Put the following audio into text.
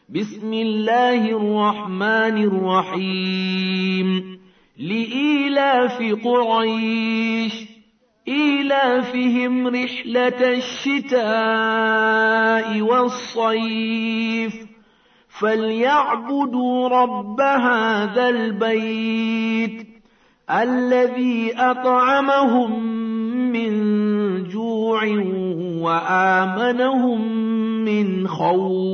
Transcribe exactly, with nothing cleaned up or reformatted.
بسم الله الرحمن الرحيم لإيلاف قريش إيلافهم رحلة الشتاء والصيف فليعبدوا رب هذا البيت الذي أطعمهم من جوع وآمنهم من خوف.